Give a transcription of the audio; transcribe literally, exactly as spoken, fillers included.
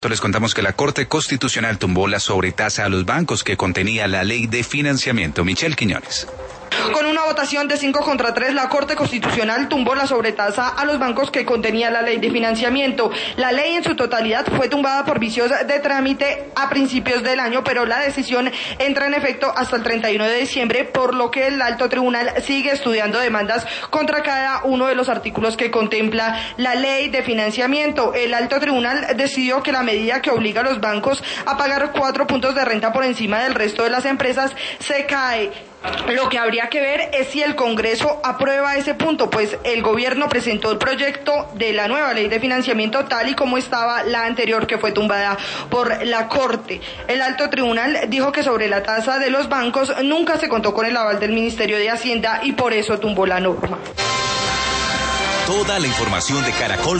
Les contamos que la Corte Constitucional tumbó la sobretasa a los bancos que contenía la ley de financiamiento. Michelle Quiñones. Con una votación de cinco contra tres, la Corte Constitucional tumbó la sobretasa a los bancos que contenía la ley de financiamiento. La ley en su totalidad fue tumbada por vicios de trámite a principios del año, pero la decisión entra en efecto hasta el treinta y uno de diciembre, por lo que el alto tribunal sigue estudiando demandas contra cada uno de los artículos que contempla la ley de financiamiento. El alto tribunal decidió que la medida que obliga a los bancos a pagar cuatro puntos de renta por encima del resto de las empresas se cae. Lo que habría que ver es si el Congreso aprueba ese punto, pues el gobierno presentó el proyecto de la nueva ley de financiamiento tal y como estaba la anterior, que fue tumbada por la Corte. El alto tribunal dijo que sobre la tasa de los bancos nunca se contó con el aval del Ministerio de Hacienda y por eso tumbó la norma. Toda la información de Caracol